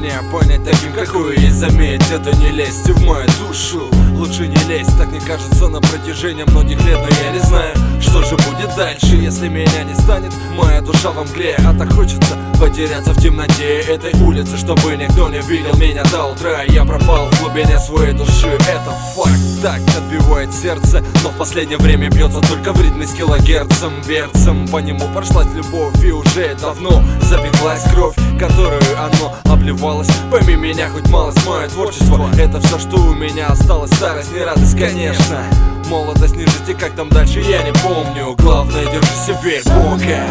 меня понять таким, какой есть. Заметь, это не лезть в мою душу. Лучше не лезть, так мне кажется, на протяжении многих лет. Но я не знаю, что же будет дальше, если меня не станет. Моя душа во мгле, а так хочется потеряться в темноте этой улицы, чтобы никто не видел меня до утра. Я пропал в глубине своей души, это факт. Так отбивает сердце, но в последнее время бьется только в ритме с килогерцем, берцем. По нему прошлась любовь и уже давно запеклась кровь, которую оно обливалось. Пойми меня хоть малость, мое творчество — это все, что у меня осталось. Старость не радость, конечно. Молодость не жить, и как там дальше я не помню. Главное, держись и верь в Бога.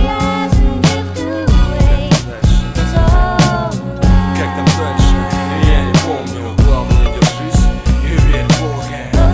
Как там дальше, я не помню. Главное, держись и верь в Бога.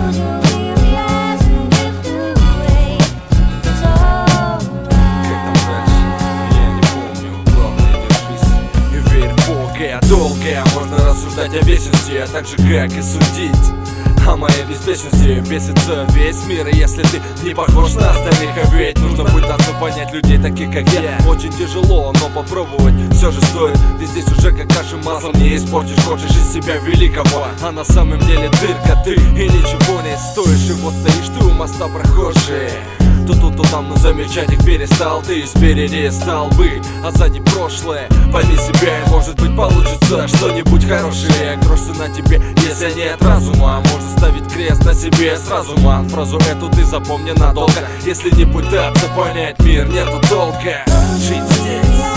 Как там дальше, я не помню. Главное, держись и верь в Бога. Долго можно рассуждать о вечности, а так же как и судить о моей беспечности. Бесится весь мир, если ты не похож на остальных. А ведь нужно пытаться понять людей таких, как я. Очень тяжело, но попробовать все же стоит. Ведь здесь уже как каши маслом не испортишь. Хочешь из себя великого, а на самом деле дырка ты. И ничего не стоишь, и вот стоишь ты у моста прохожий. То тут, то там, но замечать их перестал. Ты спереди стал бы, а сзади прошлое. Пойми себя, и может быть получится что-нибудь хорошее. Грошься на тебе, если нет разума. Можно ставить крест на себе сразу, ман. Фразу эту ты запомни надолго. Если не пытаться понять мир, нету толка жить здесь.